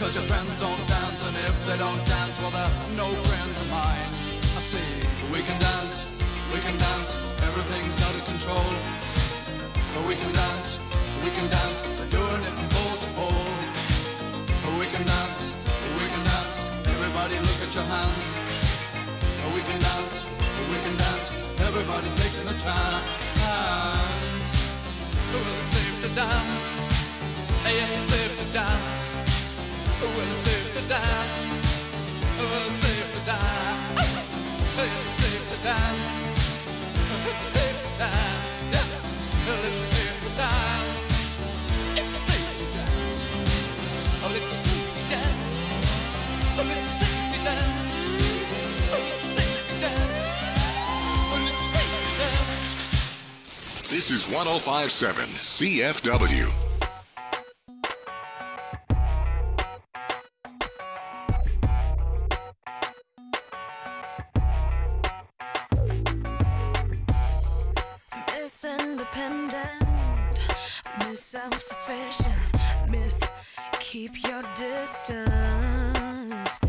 'cause your friends don't dance, and if they don't dance, well, they're no friends of mine. I say, we can dance, everything's out of control. But we can dance, they're doing it from pole to pole. But we can dance, everybody look at your hands. But we can dance, everybody's making a chance. Well, it's safe to dance, yes, it's safe to dance. Well, it's safe to dance, well, it's safe to dance. Yes, it's safe to dance, it's safe to dance. Yeah, well, it's safe to dance, it's safe to dance. Oh, it's a safety dance, oh, it's a safety dance, oh, it's a safety dance, oh, it's a safety dance. This is 105.7 CFW. Miss Independent, Miss Self-Sufficient, Miss Keep Your Distance,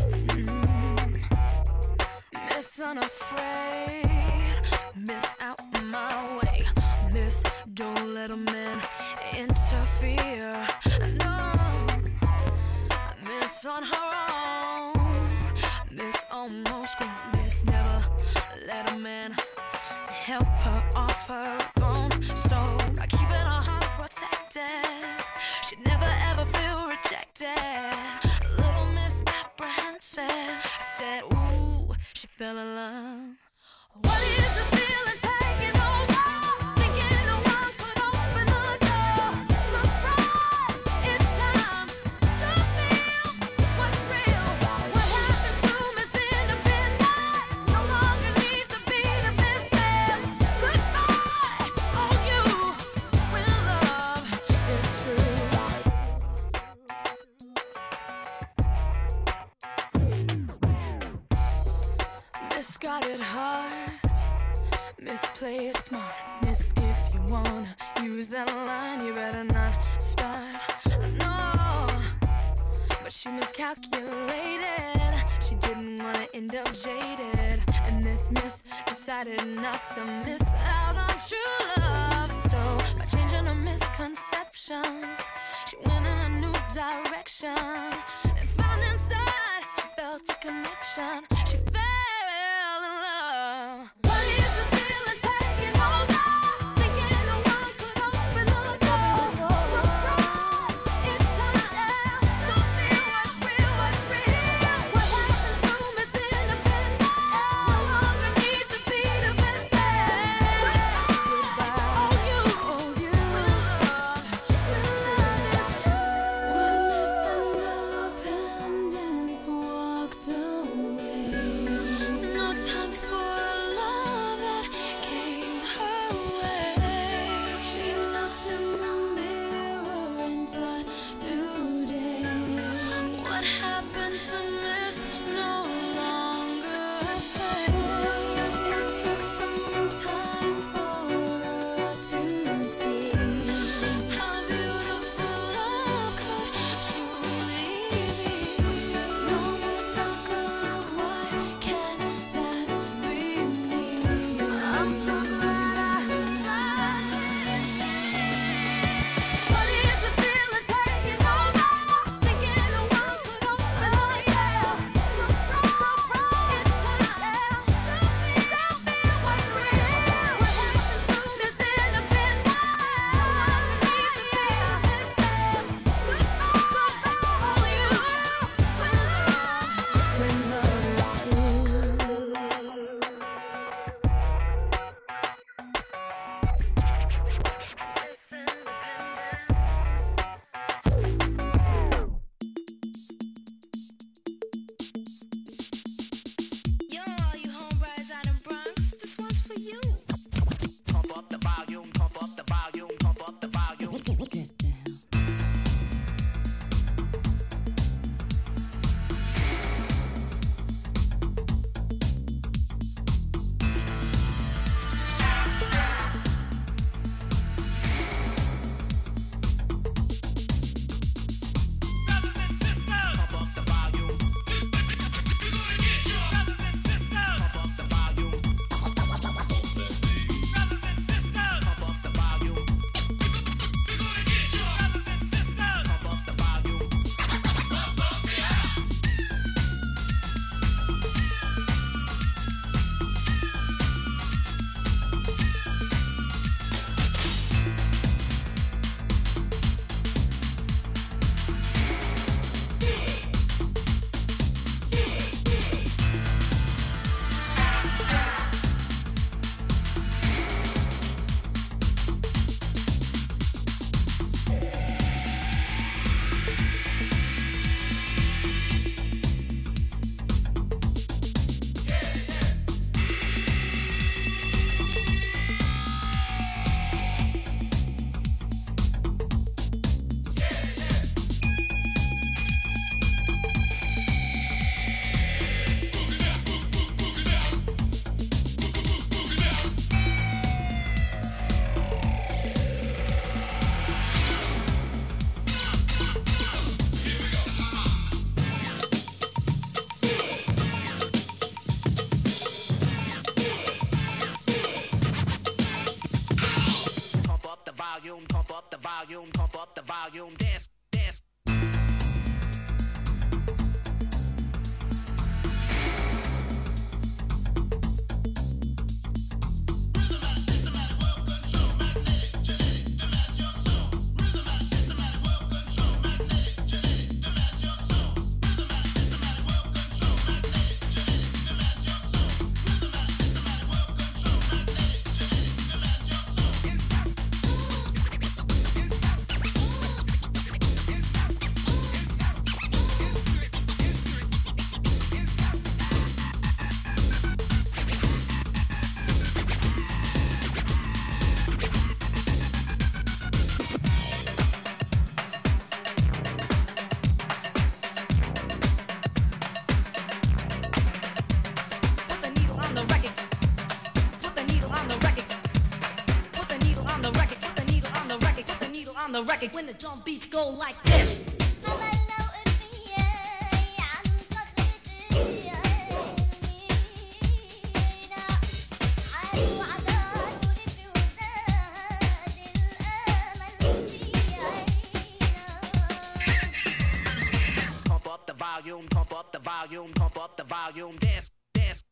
Miss Unafraid, Miss Out My Way, Miss Don't Let a Man Interfere, no, Miss On Her Own, Miss Almost Grown, Miss Never Let a Man help her off her throne. So by keeping her heart protected, she'd never ever feel rejected. Little Miss Apprehensive said, ooh, she fell in love. What is the feeling taking over? Thinking no one could open the door. Surprise, it's time to feel what's real. What happened to Miss Independence? No longer need to be defensive. Goodbye, all you when love is true. Miss got it hard, Miss play it smart, Miss if you wanna use that line, you better not start. No, but she miscalculated. She didn't wanna end up jaded, and this miss decided not to miss out on true love. So by changing her misconceptions, she went in a new direction and found inside she felt a connection. She fell in love. What is the feeling taking over? Thinking no one could open the door. Surprise, it's time to feel what's real, what's real. What happened to Miss Independence? No longer need to be defensive. Goodbye, all you when love is true. When Miss Independence walked away, volume, pump up the volume, dance, dance. When the drum beats go like this. Pump up the volume, pump up the volume, pump up the volume, dance, dance.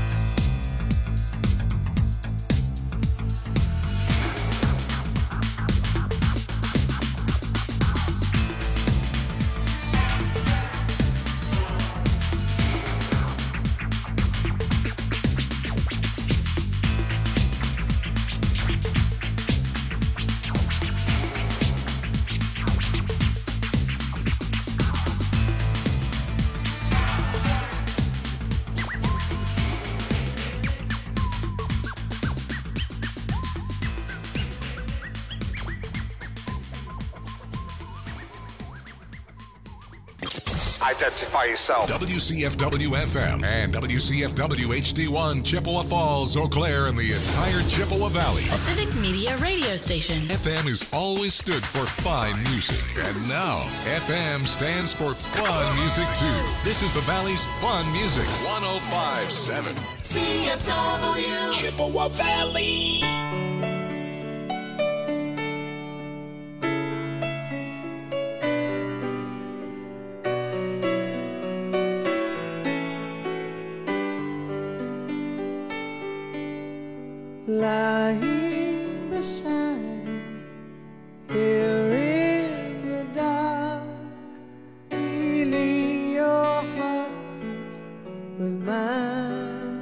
Identify yourself. WCFW FM and WCFW HD1 Chippewa Falls, Eau Claire, and the entire Chippewa Valley. A civic media radio station. FM has always stood for fine music. And now, FM stands for fun music, too. This is the Valley's fun music. 105.7 CFW Chippewa Valley. Lying beside you, here in the dark, feeling your heartbeat with mine.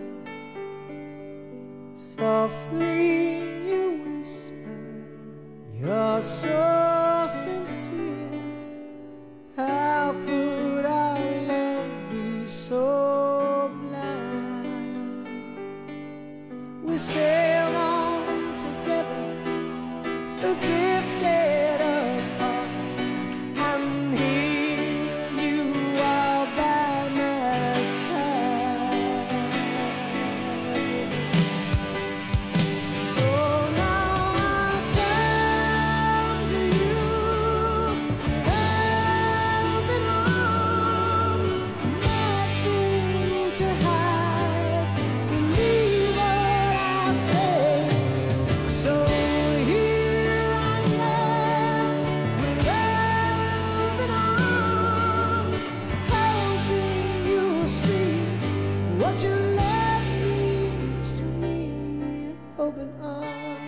Softly you whisper, you're so sincere. How could our love be so blind? We sailed on together, drifted apart, and here you are by my side. So now I come to you, open arms, nothing to hide. Believe what I say. So here I am, with open arms, hoping you'll see what your love means to me. Open arms.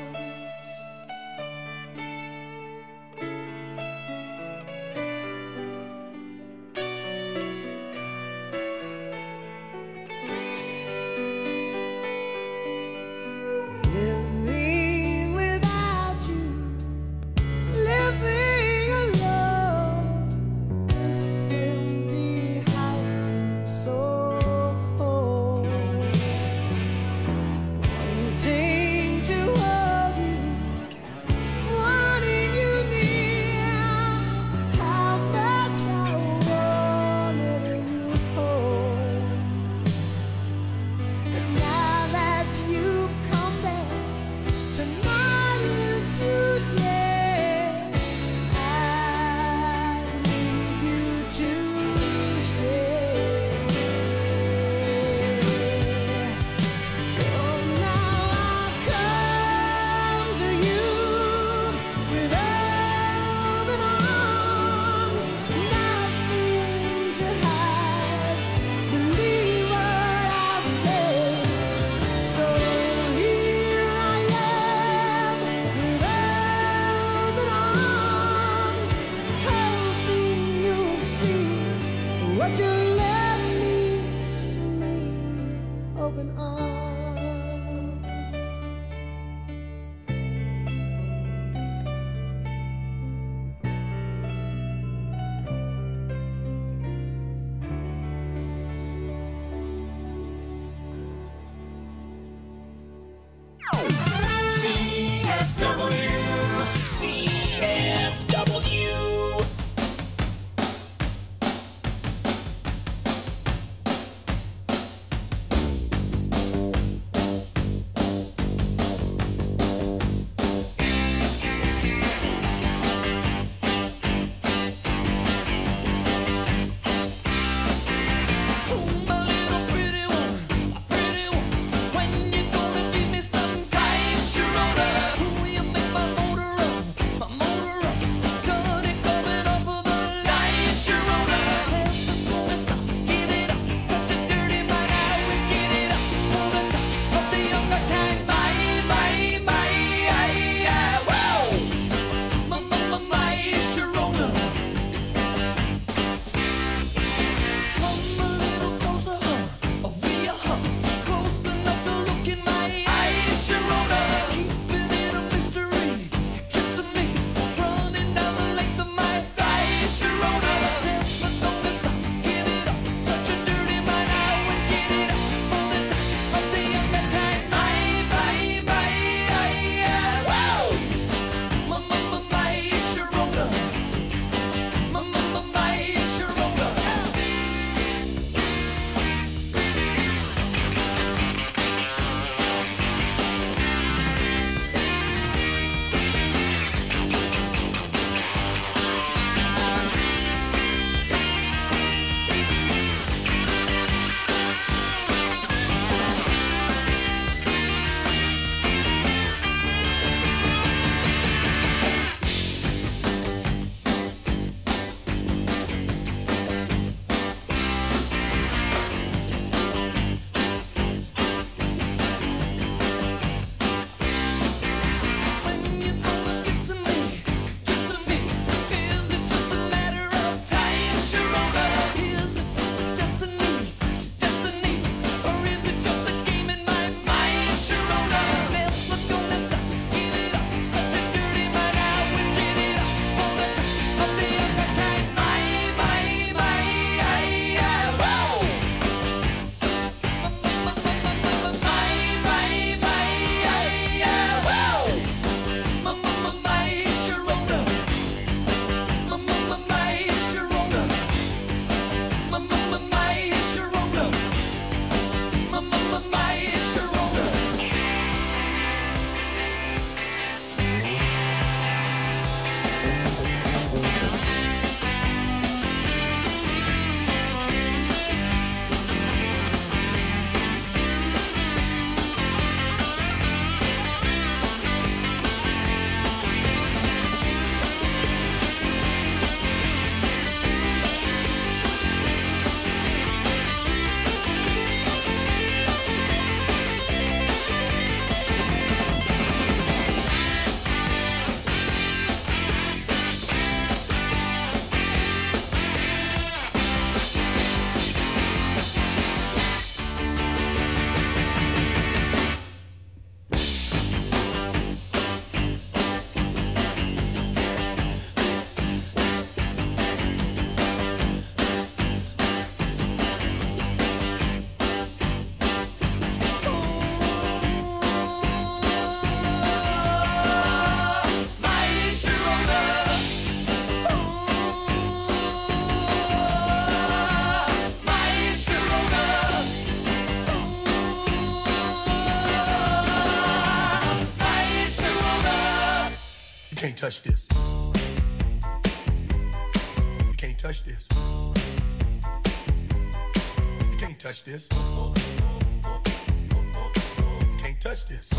Living without you, living alone, this empty house seems so cold. Wanting to can't touch this. You can't touch this. You can't touch this. You can't touch this.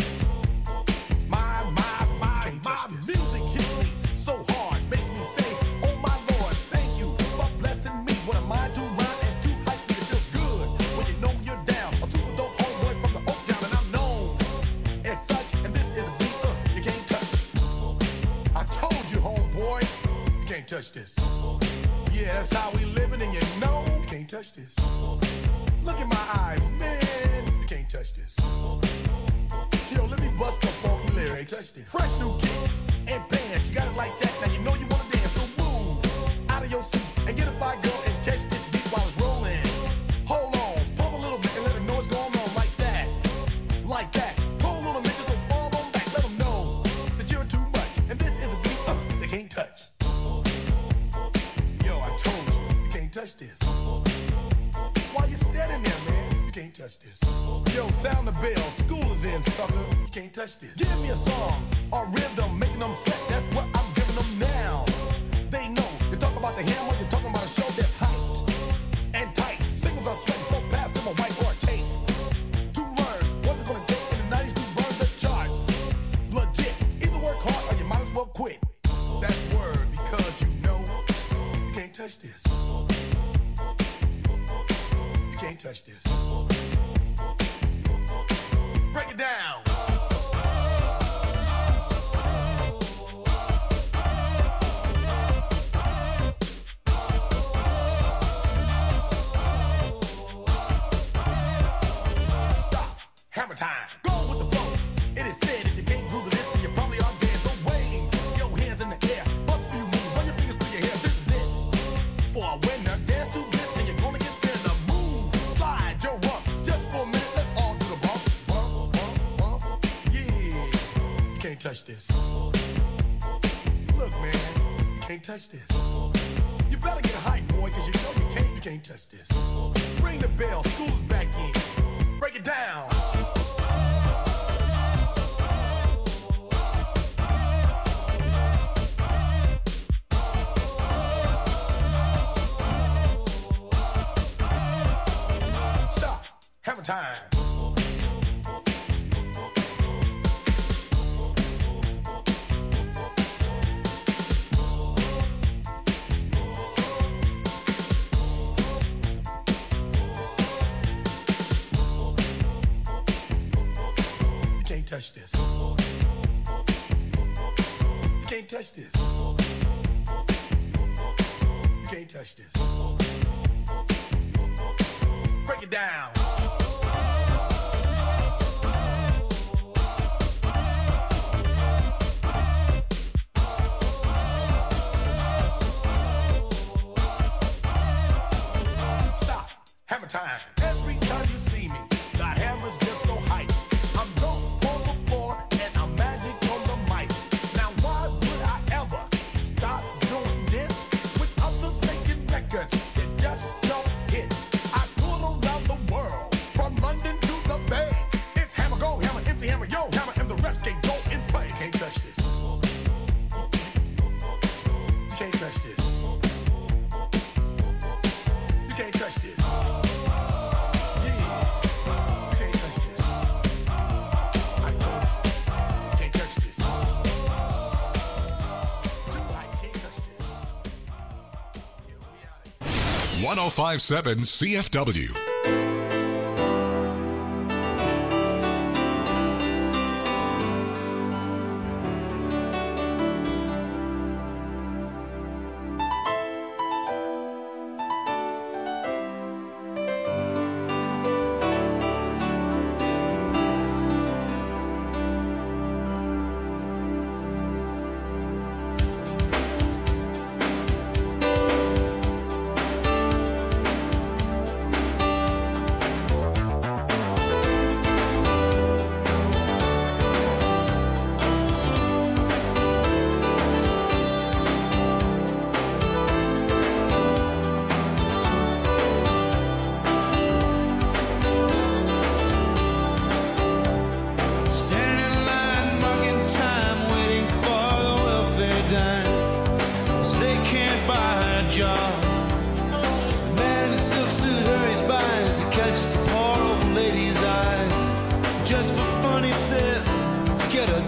My music hits me so hard, makes me say, oh my Lord, thank you for blessing me. What am I to rhyme and to hype me? It feels good when you know you're down. A super dope homeboy from the Oak Town, and I'm known as such. And this is a beat you can't touch. I told you, homeboy, you can't touch this. Yeah, that's how we living, and you know you can't touch this. Look in my eyes, man, you can't touch this. Yo, let me bust the funky lyrics. Fresh new kicks and bands, you got it like that. Now you know you wanna dance, so move out of your seat and get a fire girl and catch this beat while it's rolling. Hold on, pump a little bit and let them know what's going on like that, like that. Hold on a minute, don't fall on back. Let them know that you're too much, and this is a beat they can't touch. Yo, I told you, you can't touch this. Why you standing there, man? You can't touch this. Yo, sound the bell, school is in, sucker. You can't touch this. Give me a song or rhythm, making them sweat. That's what I'm giving them now. They know. You talk about the hammer, you're talking about a show that's hyped and tight. Singles are sweating so fast, them a white or a tape. To learn what it's gonna take in the 90s to burn the charts. Legit. Either work hard or you might as well quit. That's word, because you know you can't touch this. You can't touch this. Break it down. Stop. Hammer time. Go with the flow. It is said if you can't groove the list, then you probably are dead. So wave your hands in the air. Bust a few moves. Run your fingers through your hair. This is it. For a winner, dance to this, and you're gonna get there. The move. Slide your rump. Just for a minute, let's all do the bump. Can't touch this. Look, man, you can't touch this. You better get hype, boy, cause you know you can't touch this. Ring the bell, school's back in. Break it down. Stop. Hammer time. Touch this. You can't touch this. You can't touch this. Break it down. Stop. Hammer time. Every time you see me, the hammer's just so hype. I'm dope. And I'm magic on the mic. Now why would I ever stop doing this with others making records that just don't hit? I tour around the world, from London to the Bay. It's hammer, go hammer, empty hammer, yo hammer, and the rest can go and play. You can't touch this. You can't touch this. You can't touch this. I told you. 1057 CFW.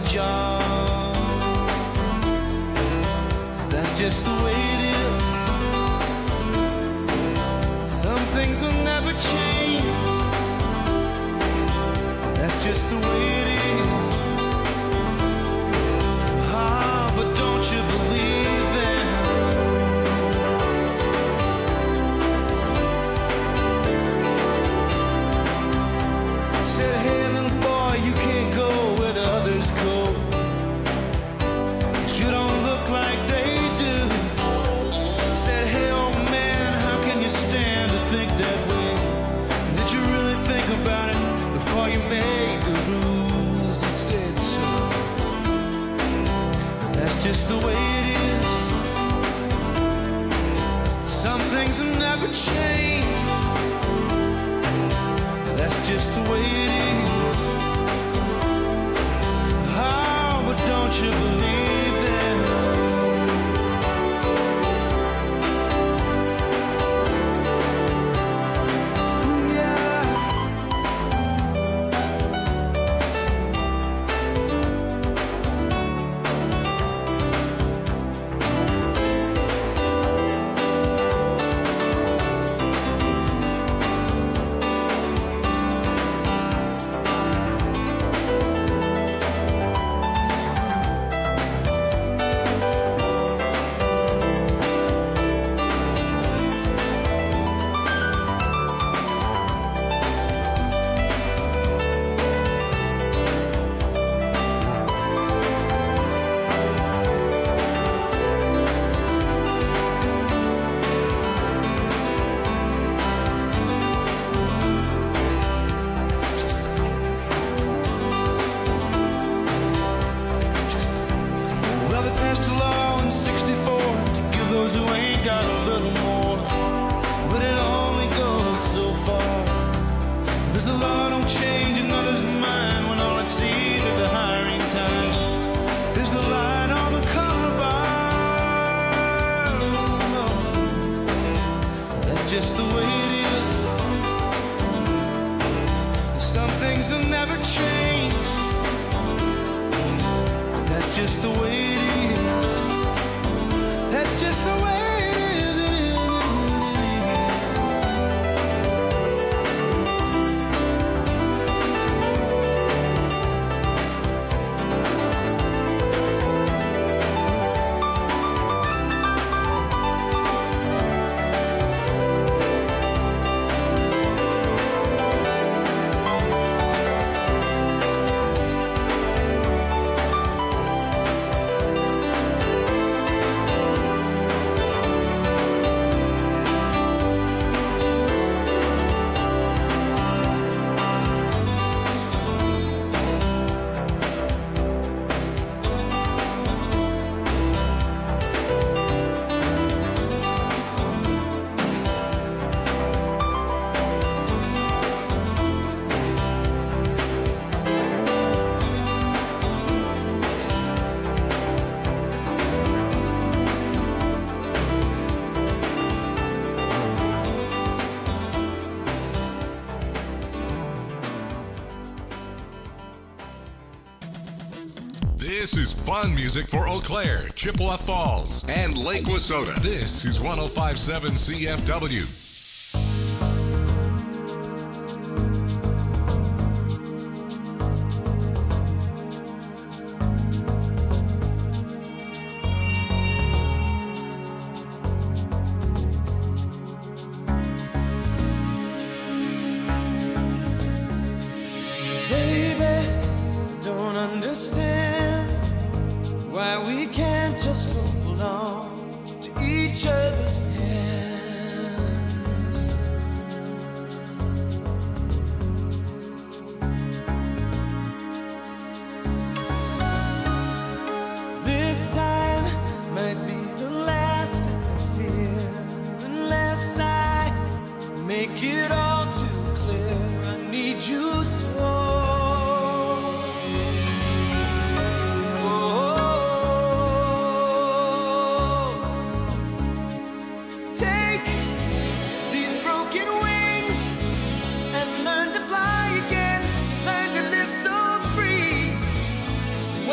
job. That's just the way it is. Some things will never change. That's just the way it is. Ah, but don't you believe them? Said, hey little boy, you can't go where the others go. 'Cause you don't look like they do. Said, hey old man, how can you stand to think that way? Did you really think about it before you made the rules? I said so. That's just the way it is. Some things will never change. That's just the way it is. Oh, but don't you believe them? Well, they passed a law in '64 to give those who ain't got a little more. But it only goes so far. Because the law don't change another's mind when all it sees is the hiring time. There's the light on the color bar. That's just the way it is. Some things will never change. That's just the way it is. That's just the way it is. This is fun music for Eau Claire, Chippewa Falls, and Lake Wissota. This is 105.7 CFW. Baby, don't understand why we can't just hold on to each other's hands. This time might be the last I fear, unless I make it all too clear. I need you so.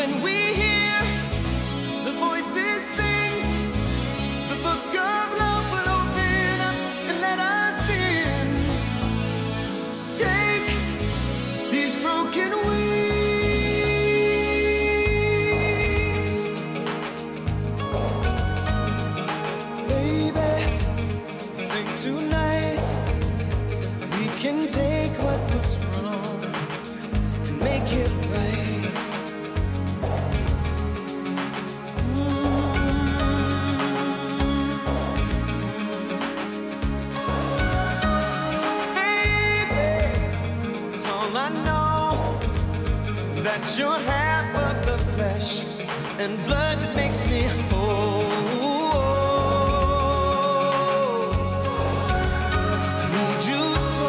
when we hear the voices sing, the book of love will open up and let us in. Take these broken wings, baby. Think tonight we can take what was wrong and make it right. Baby, it's all I know, that you're half of the flesh and blood that makes me whole. Need you so.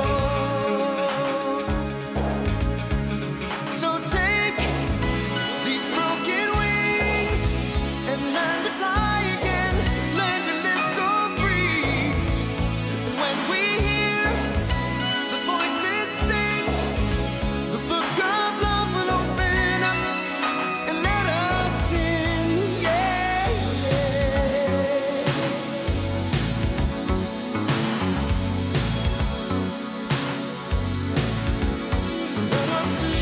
So take these broken wings and learn to fly again, learn to live so free. When we hear the voices sing, the book of love will open up and let us in. Yeah, let us in.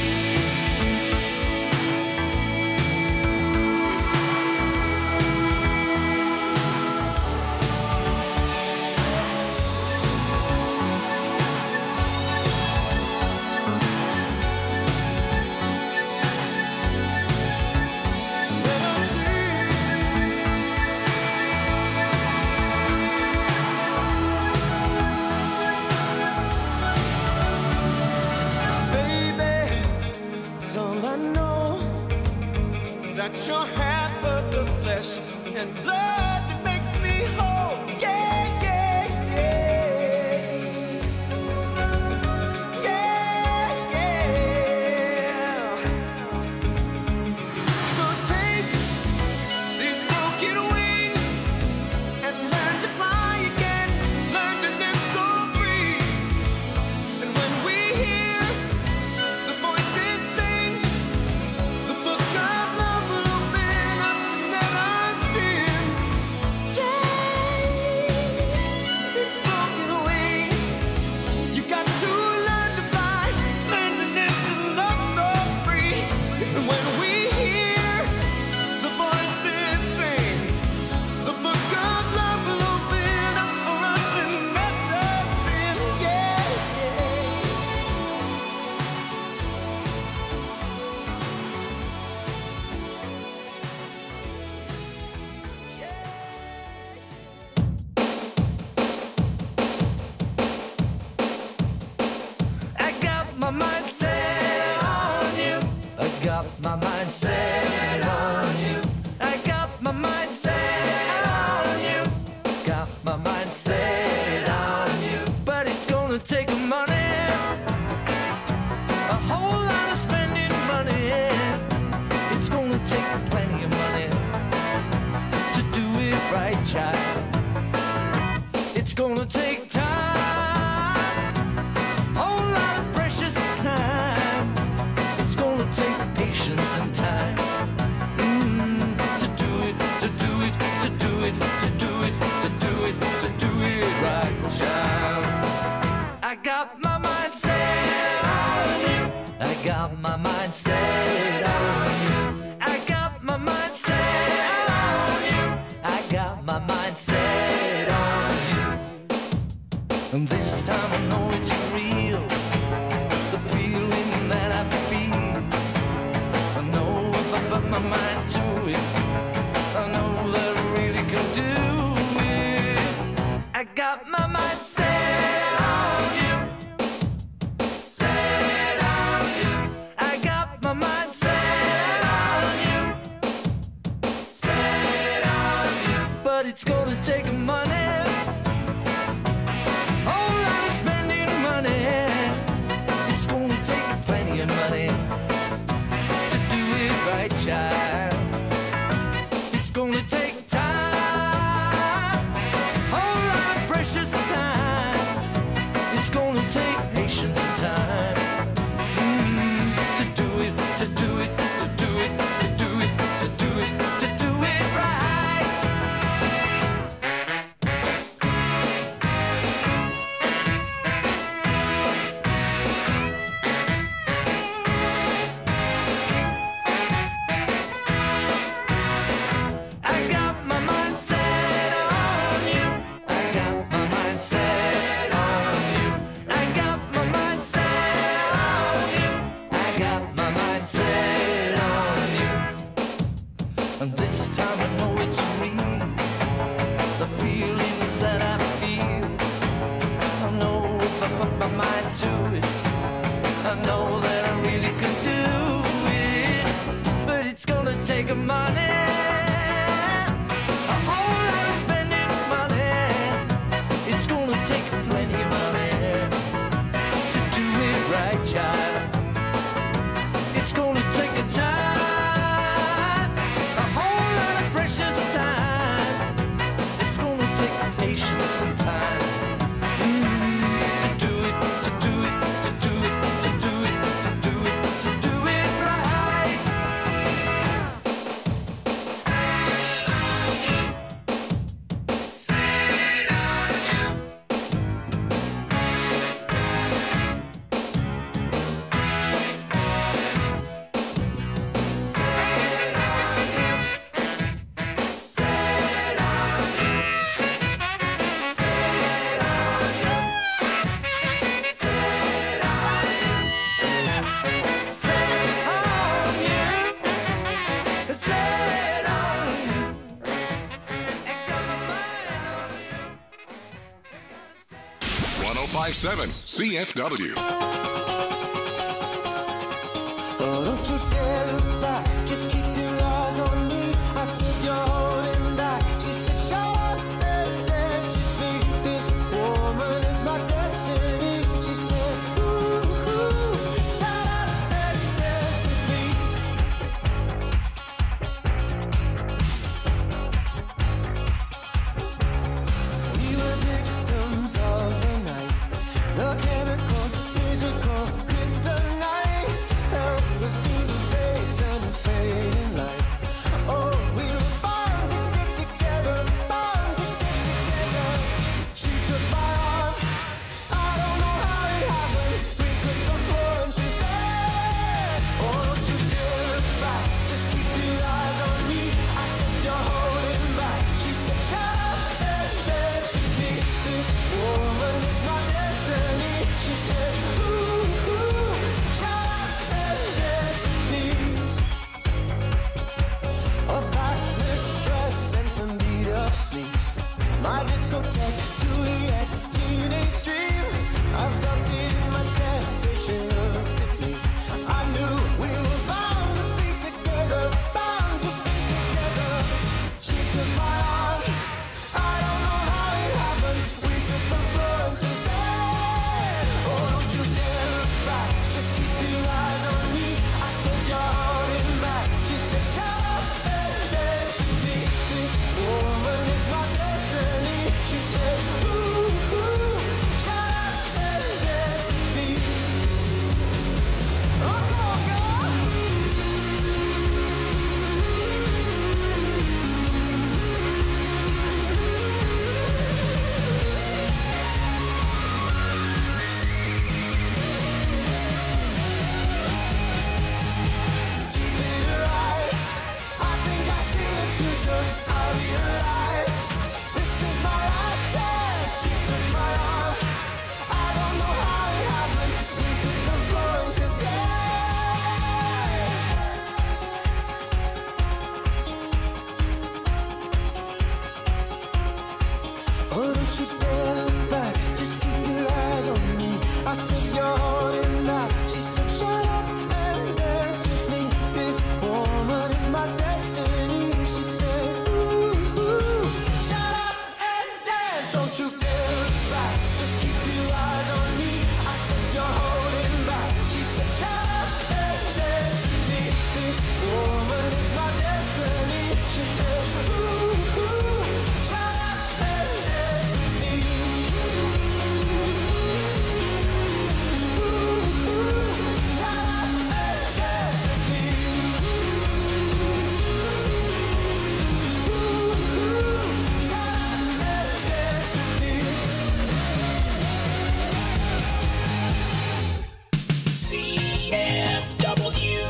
Baby, it's all I know, that you're half of the flesh and blood that makes me whole. Yeah, yeah, yeah. Yeah, yeah. So take these broken wings and learn to fly again, learn to live so free. And when we hear the voices sing, the book of love will open up and let us in. Take these broken wings. You got to learn to fly, learn to live and love so free. And when we hear the voices sing, the book of love will open up for us and let us in. Yeah, I got my mind set on you. I got my mind set on you. I got my mind set on you. Got my mind set on you. But it's gonna take money, a whole lot of spending money. It's gonna take plenty of money to do it right, child. It's gonna take time, whole lot of precious time. It's gonna take patience and time to do it, to do it, to do it, to do it, to do it, to do it right, child. I got my mind set on you. I got my mind set on you. I got my mind set on you. I got my mind set on you. And this time I know it's real, the feeling that I feel. I know if I put my mind to it, I know that I really can do it. I got my mind set on you. Set on you. I got my mind set on you. Set on you. But it's gonna take money, whole lot of spending money. It's gonna take plenty of money to do it right, child. It's gonna take time, whole lot of precious time. It's gonna take patience and time to do it, to do it, to do it, making money. A whole lot of spending money. It's gonna take plenty of money to do it right, child. It's gonna take a time, a whole lot of precious time. It's gonna take patience and time. To do it, to do it, to do it, to do it, to do it, to do it right. Say it on you. Say it on you. CFW. Oh, don't you dare look back, just keep your eyes on me. I said you're holding back. She said, show up and dance with me. This woman is my destiny. She said, ooh, shut up and dance with me. We were victims of the night. The chemical, physical, kryptonite. Help us to the base and the fading light. Oh, we were born to get together, born to get together. She took my arm, I don't know how it happened. We took the floor and she said, oh, don't you dare look back, just keep your eyes on me. I said you're holding back. She said, shut up and dance with me. This woman is my destiny. She said, ooh, shut up and dance with me. A backless dress and some beat up sneaks. My discotheque, Juliet, teenage dream. I felt it in my chest as she looked at me. I knew we were bound to be together, bound to be together. She took my arm, I don't know how it happened. We took the floor and she said, oh, don't you dare look back, just keep your eyes on me. I said you're holding back. She said, shut up and dance with me. This woman is my destiny. She said, ooh, shut up and dance with me. Oh, come on, girl. Deep in her eyes, I think I see a future. I realize this is my last chance. She took my arm, I don't know how it happened. We took the floor and she said, oh, don't you dare look back, just keep your eyes on me. I said you're holding back. She said, shut up and dance with me. This woman is my destiny. She said, ooh, shut up and dance. Don't you dare look back, just keep your eyes on me. I said you're holding back. She said, shut up and dance with me. This woman is my destiny. She said, ooh, shut up and dance with me. Shut up and dance with me. Shut up and dance with me. CFW.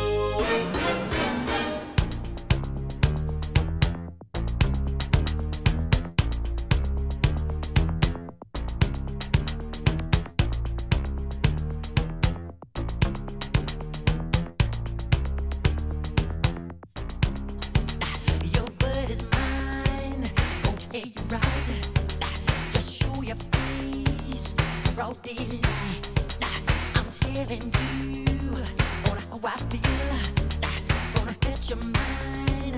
Your word is mine, gon' take you right. Just show your face, broad daylight. I'm telling you on how I feel. Gonna get your mind.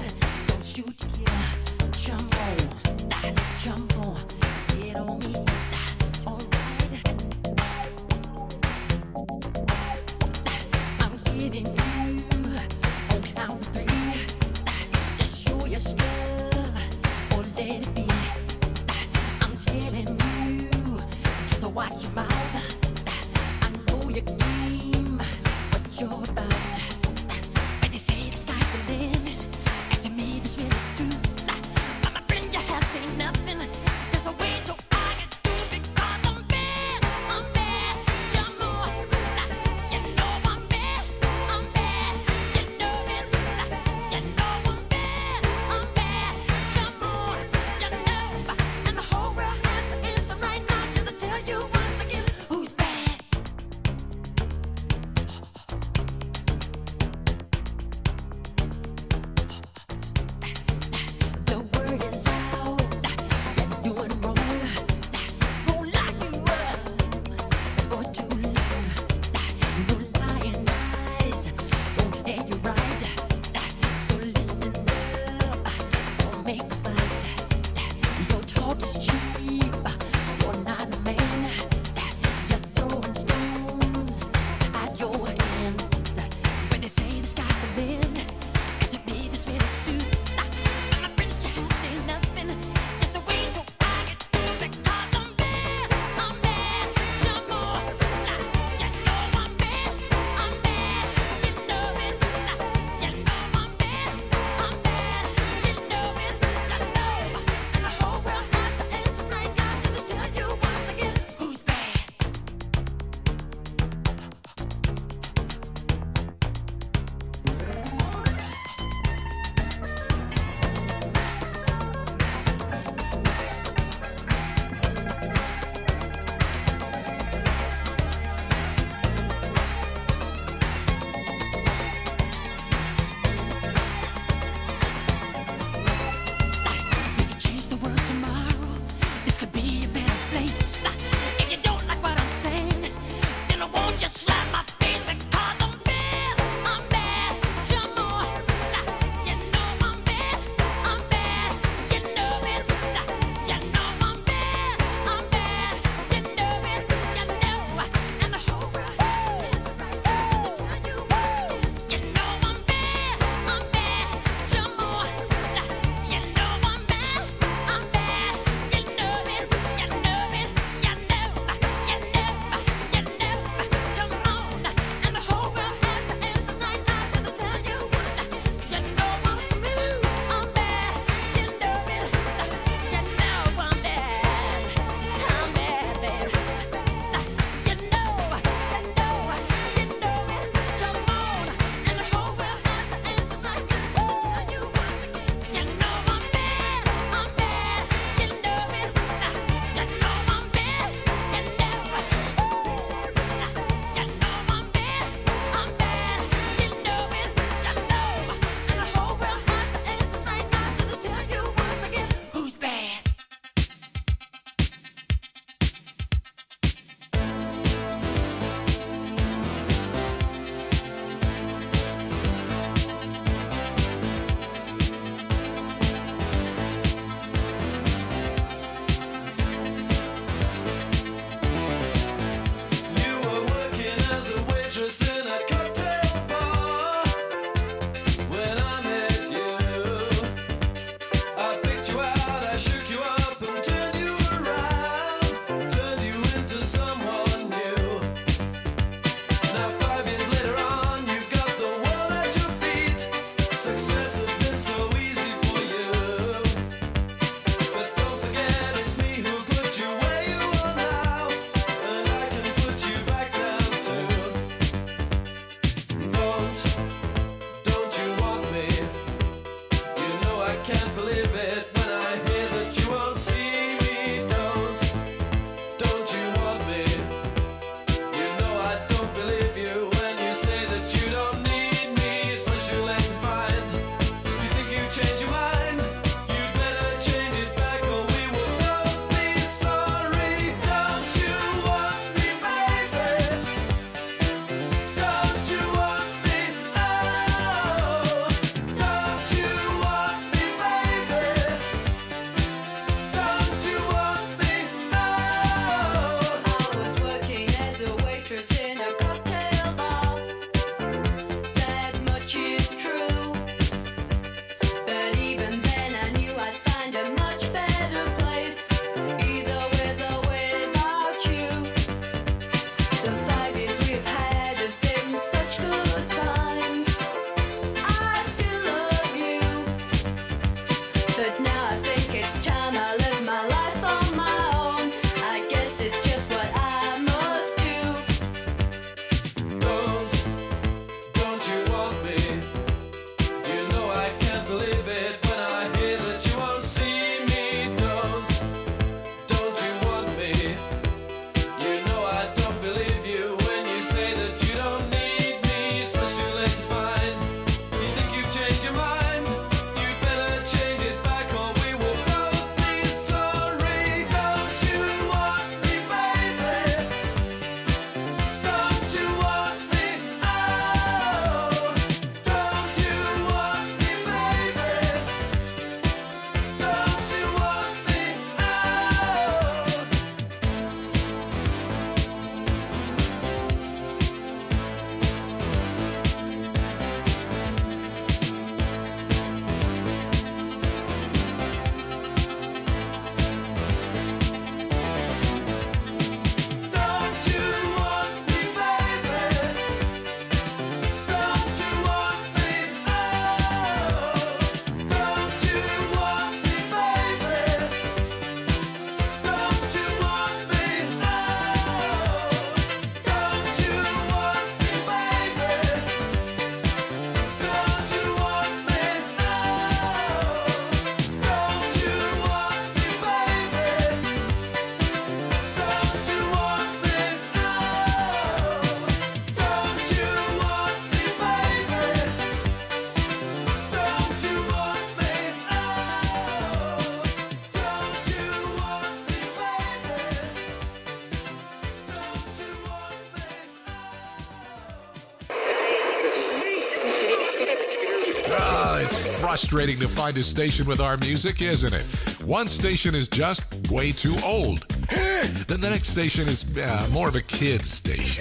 your mind, you better change it back or we will both be sorry. Don't you want me, baby? Don't you want me? Oh, don't you want me, baby? Don't you want me? Oh. Don't you want me, baby? Don't you want me? Oh, don't you want me, baby? Don't you want me? Oh, don't you want me, baby? Don't you want me? Oh, don't you want me, baby? Don't you want me? Oh, don't you want me, baby? Don't you want me? Ah, it's frustrating to find a station with our music, isn't it? One station is just way too old. Then the next station is more of a kid's station.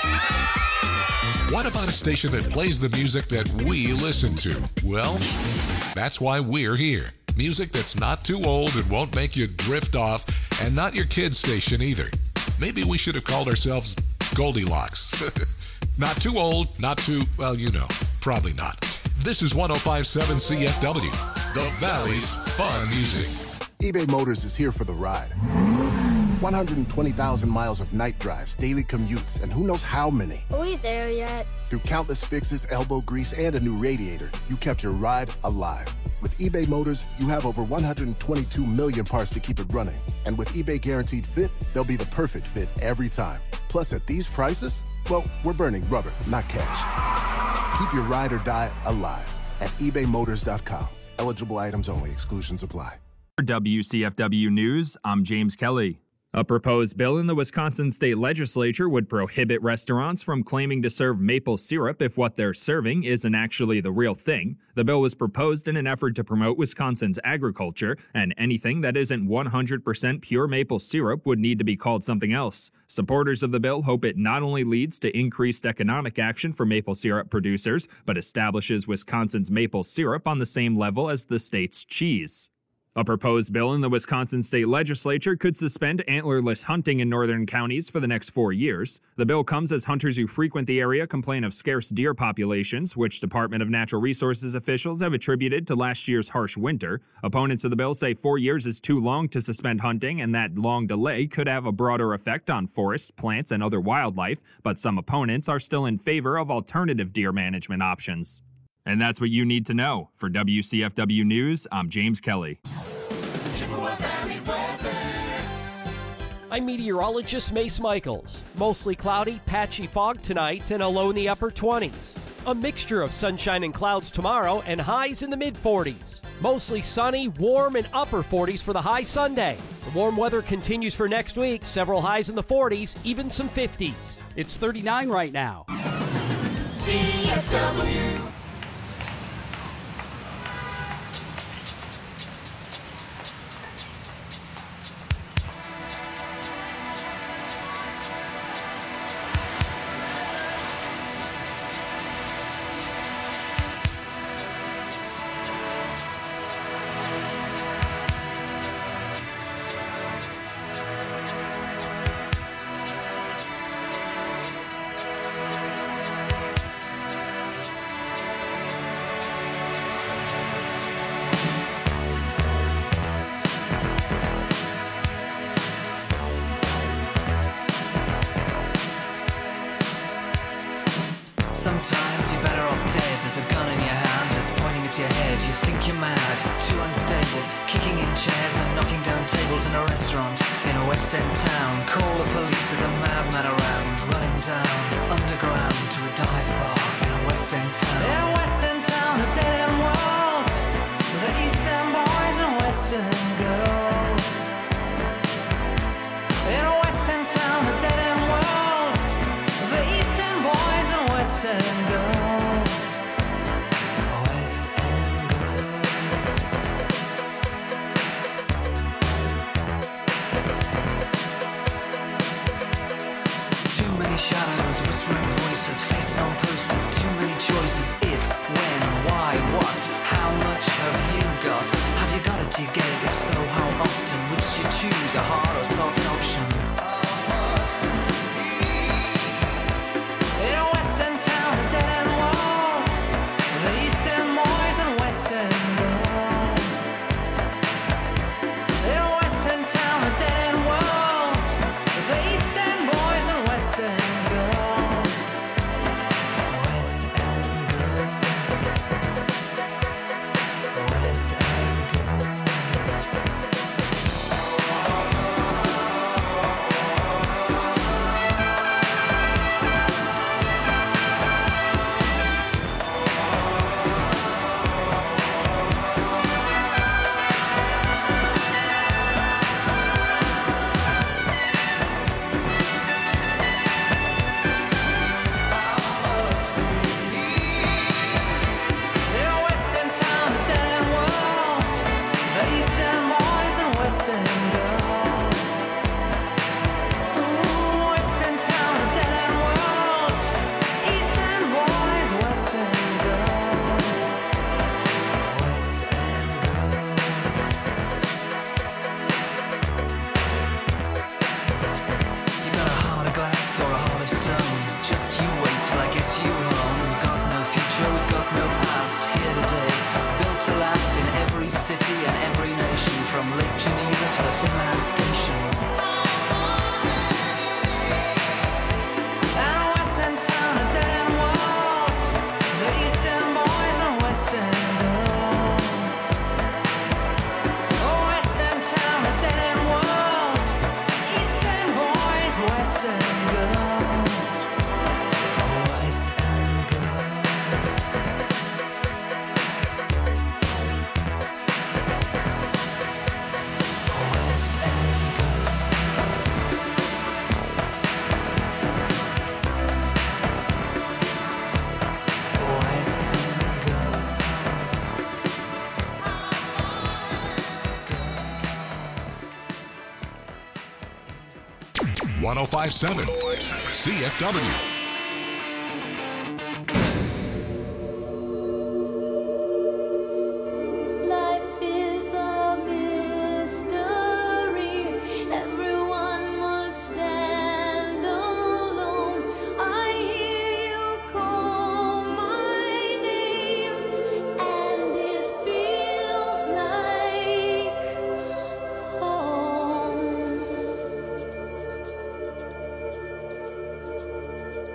What about a station that plays the music that we listen to? Well, that's why we're here. Music that's not too old and won't make you drift off, and not your kid's station either. Maybe we should have called ourselves Goldilocks. Not too old, not too, well, you know, probably not. This is 105.7 CFW, the Valley's Fun Music. eBay Motors is here for the ride. 120,000 miles of night drives, daily commutes, and who knows how many. Are we there yet? Through countless fixes, elbow grease, and a new radiator, you kept your ride alive. With eBay Motors, you have over 122 million parts to keep it running. And with eBay Guaranteed Fit, they'll be the perfect fit every time. Plus, at these prices, well, we're burning rubber, not cash. Keep your ride or die alive at ebaymotors.com. Eligible items only. Exclusions apply. For WCFW News, I'm James Kelly. A proposed bill in the Wisconsin state legislature would prohibit restaurants from claiming to serve maple syrup if what they're serving isn't actually the real thing. The bill was proposed in an effort to promote Wisconsin's agriculture, and anything that isn't 100% pure maple syrup would need to be called something else. Supporters of the bill hope it not only leads to increased economic action for maple syrup producers, but establishes Wisconsin's maple syrup on the same level as the state's cheese. A proposed bill in the Wisconsin state legislature could suspend antlerless hunting in northern counties for the next 4 years. The bill comes as hunters who frequent the area complain of scarce deer populations, which Department of Natural Resources officials have attributed to last year's harsh winter. Opponents of the bill say 4 years is too long to suspend hunting, and that long delay could have a broader effect on forests, plants, and other wildlife, but some opponents are still in favor of alternative deer management options. And that's what you need to know. For WCFW News, I'm James Kelly. I'm meteorologist Mace Michaels. Mostly cloudy, patchy fog tonight and a low in the upper 20s. A mixture of sunshine and clouds tomorrow and highs in the mid-40s. Mostly sunny, warm, and upper 40s for the high Sunday. The warm weather continues for next week, several highs in the 40s, even some 50s. It's 39 right now. CFW. Sometimes you're better off dead. There's a gun in your hand and it's pointing at your head. You think you're mad, too unstable, kicking in chairs and knocking down tables in a restaurant in a West End town. Call the police, there's a madman around, running down underground to a dive bar in a West End town. In a West End town, a dead end world. 1057 CFW. Life is a mystery. Everyone must stand alone. I hear you call my name, and it feels like home.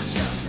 just